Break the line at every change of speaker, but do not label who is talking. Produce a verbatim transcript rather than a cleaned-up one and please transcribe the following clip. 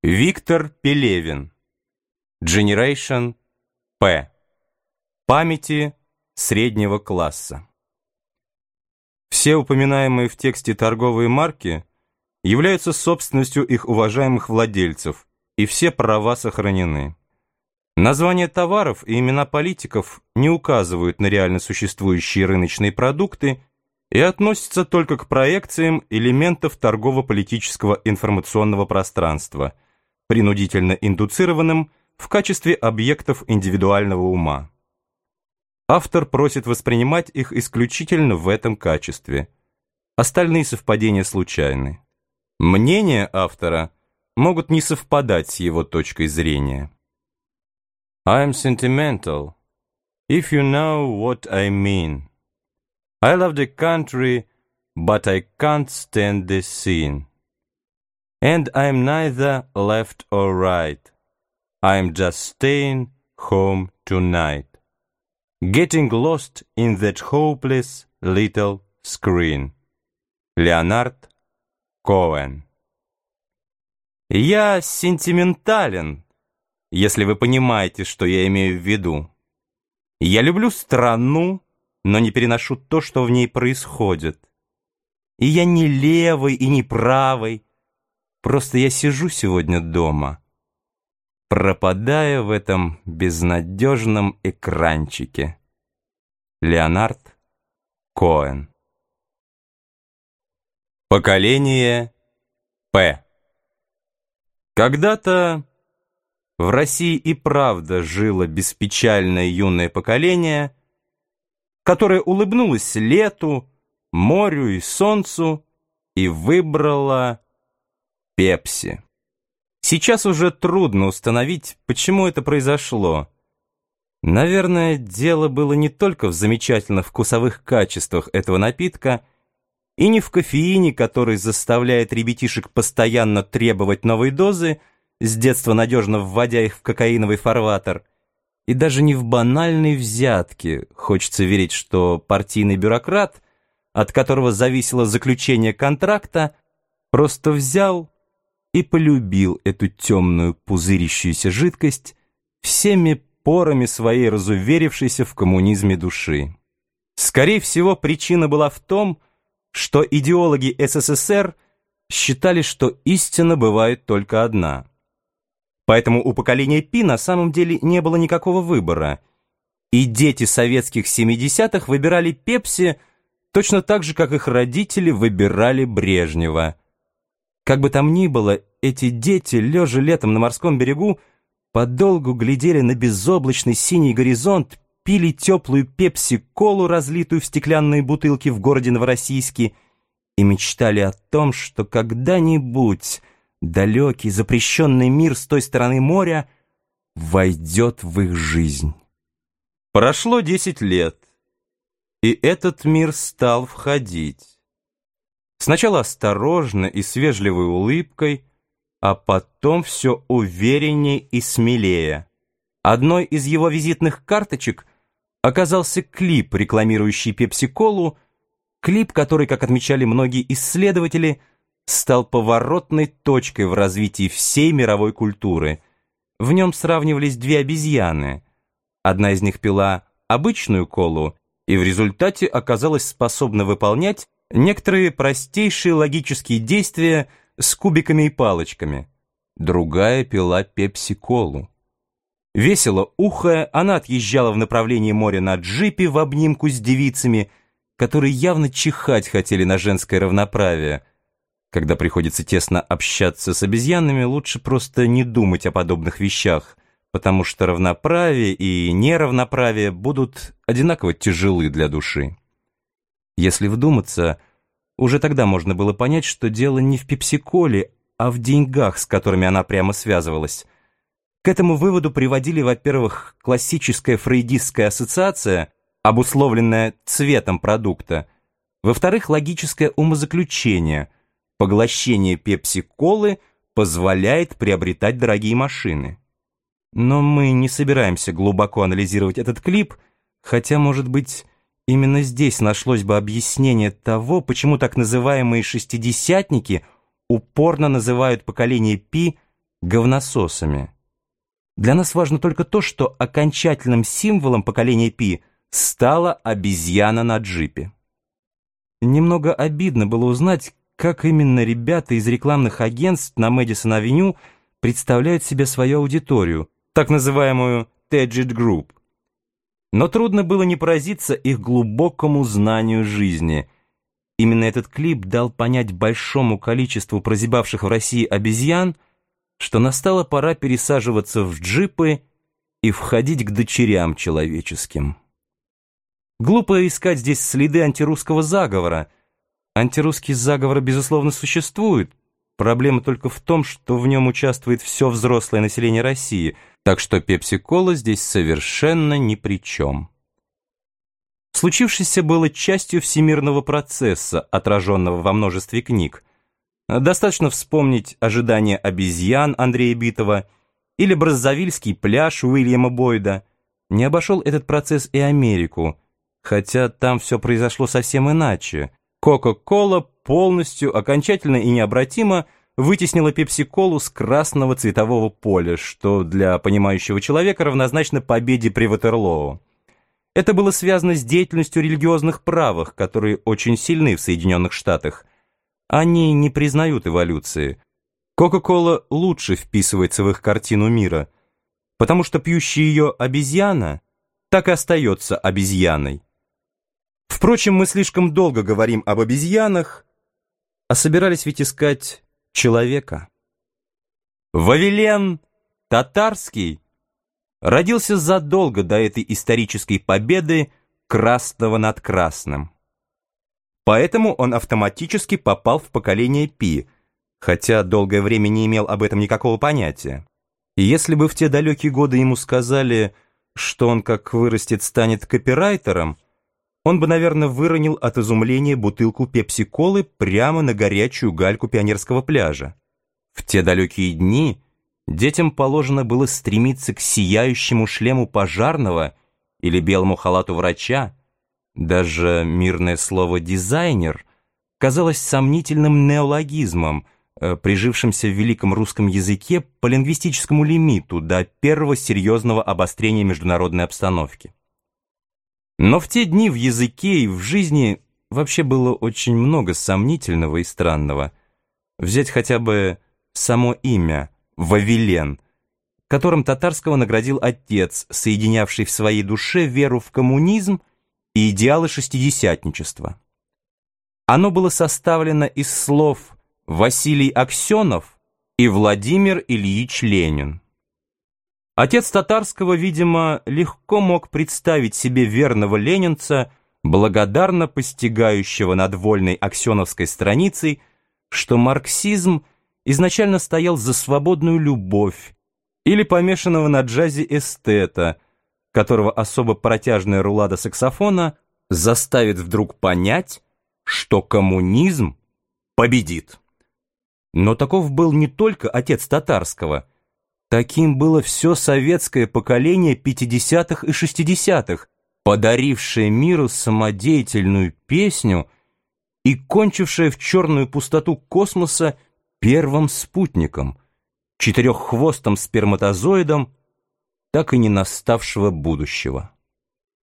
Виктор Пелевин. Generation P. Памяти среднего класса. Все упоминаемые в тексте торговые марки являются собственностью их уважаемых владельцев, и все права сохранены. Названия товаров и имена политиков не указывают на реально существующие рыночные продукты и относятся только к проекциям элементов торгово-политического информационного пространства, принудительно индуцированным в качестве объектов индивидуального ума. Автор просит воспринимать их исключительно в этом качестве. Остальные совпадения случайны. Мнения автора могут не совпадать с его точкой зрения. I am sentimental, if you know what I mean. I love the country, but I can't stand the scene. And I'm neither left or right. I'm just staying home tonight, getting lost in that hopeless little screen. Леонард Коэн. Я сентиментален, если вы понимаете, что я имею в виду. Я люблю страну, но не переношу то, что в ней происходит. И я не левый и не правый, просто я сижу сегодня дома, пропадая в этом безнадежном экранчике. Леонард Коэн. Поколение П. Когда-то в России и правда жило беспечальное юное поколение, которое улыбнулось лету, морю и солнцу и выбрало Пепси. Сейчас уже трудно установить, почему это произошло. Наверное, дело было не только в замечательных вкусовых качествах этого напитка и не в кофеине, который заставляет ребятишек постоянно требовать новой дозы, с детства надежно вводя их в кокаиновый фарватер, и даже не в банальной взятке. Хочется верить, что партийный бюрократ, от которого зависело заключение контракта, просто взял и полюбил эту темную пузырящуюся жидкость всеми порами своей разуверившейся в коммунизме души. Скорее всего, причина была в том, что идеологи СССР считали, что истина бывает только одна. Поэтому у поколения Пи на самом деле не было никакого выбора, и дети советских семидесятых выбирали Пепси точно так же, как их родители выбирали Брежнева. Как бы там ни было, эти дети, лежа летом на морском берегу, подолгу глядели на безоблачный синий горизонт, пили теплую пепси-колу, разлитую в стеклянные бутылки в городе Новороссийске, и мечтали о том, что когда-нибудь далекий запрещенный мир с той стороны моря войдет в их жизнь. Прошло десять лет, и этот мир стал входить. Сначала осторожно и с вежливой улыбкой, а потом все увереннее и смелее. Одной из его визитных карточек оказался клип, рекламирующий пепси-колу, клип, который, как отмечали многие исследователи, стал поворотной точкой в развитии всей мировой культуры. В нем сравнивались две обезьяны. Одна из них пила обычную колу и в результате оказалась способна выполнять некоторые простейшие логические действия с кубиками и палочками. Другая пила пепси-колу. Весело ухая, она отъезжала в направлении моря на джипе в обнимку с девицами, которые явно чихать хотели на женское равноправие. Когда приходится тесно общаться с обезьянами, лучше просто не думать о подобных вещах, потому что равноправие и неравноправие будут одинаково тяжелы для души. Если вдуматься, уже тогда можно было понять, что дело не в пепси-коле, а в деньгах, с которыми она прямо связывалась. К этому выводу приводили, во-первых, классическая фрейдистская ассоциация, обусловленная цветом продукта, во-вторых, логическое умозаключение – поглощение пепси-колы позволяет приобретать дорогие машины. Но мы не собираемся глубоко анализировать этот клип, хотя, может быть, именно здесь нашлось бы объяснение того, почему так называемые шестидесятники упорно называют поколение Пи говнососами. Для нас важно только то, что окончательным символом поколения Пи стала обезьяна на джипе. Немного обидно было узнать, как именно ребята из рекламных агентств на Мэдисон-авеню представляют себе свою аудиторию, так называемую «Теджит Групп». Но трудно было не поразиться их глубокому знанию жизни. Именно этот клип дал понять большому количеству прозябавших в России обезьян, что настала пора пересаживаться в джипы и входить к дочерям человеческим. Глупо искать здесь следы антирусского заговора. Антирусский заговор, безусловно, существует. Проблема только в том, что в нем участвует все взрослое население России, так что пепси-кола здесь совершенно ни при чем. Случившееся было частью всемирного процесса, отраженного во множестве книг. Достаточно вспомнить «Ожидание обезьян» Андрея Битова или «Браззавильский пляж» Уильяма Бойда. Не обошел этот процесс и Америку, хотя там все произошло совсем иначе. Кока-кола полностью, окончательно и необратимо вытеснила пепси-колу с красного цветового поля, что для понимающего человека равнозначно победе при Ватерлоу. Это было связано с деятельностью религиозных правых, которые очень сильны в Соединенных Штатах. Они не признают эволюции. Кока-кола лучше вписывается в их картину мира, потому что пьющая ее обезьяна так и остается обезьяной. Впрочем, мы слишком долго говорим об обезьянах, а собирались ведь искать человека. Вавилен Татарский родился задолго до этой исторической победы красного над красным. Поэтому он автоматически попал в поколение Пи, хотя долгое время не имел об этом никакого понятия. И если бы в те далекие годы ему сказали, что он, как вырастет, станет копирайтером, он бы, наверное, выронил от изумления бутылку пепси-колы прямо на горячую гальку Пионерского пляжа. В те далекие дни детям положено было стремиться к сияющему шлему пожарного или белому халату врача. Даже мирное слово «дизайнер» казалось сомнительным неологизмом, прижившимся в великом русском языке по лингвистическому лимиту до первого серьезного обострения международной обстановки. Но в те дни в языке и в жизни вообще было очень много сомнительного и странного. Взять хотя бы само имя Вавилен, которым Татарского наградил отец, соединявший в своей душе веру в коммунизм и идеалы шестидесятничества. Оно было составлено из слов Василий Аксенов и Владимир Ильич Ленин. Отец Татарского, видимо, легко мог представить себе верного ленинца, благодарно постигающего над вольной аксеновской страницей, что марксизм изначально стоял за свободную любовь, или помешанного на джазе эстета, которого особо протяжная рулада саксофона заставит вдруг понять, что коммунизм победит. Но таков был не только отец Татарского. Таким было все советское поколение пятидесятых и шестидесятых, подарившее миру самодеятельную песню и кончившее в черную пустоту космоса первым спутником, четыреххвостым сперматозоидом, так и не наставшего будущего.